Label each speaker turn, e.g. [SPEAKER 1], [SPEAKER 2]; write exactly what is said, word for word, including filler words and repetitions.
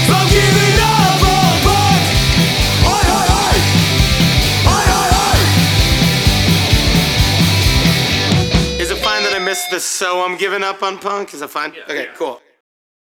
[SPEAKER 1] So I'm giving up on punk. Oi, oi, oi. Oi, oi, oi. Is it fine that I missed the "so I'm giving up on punk"? Is that fine? Okay, cool.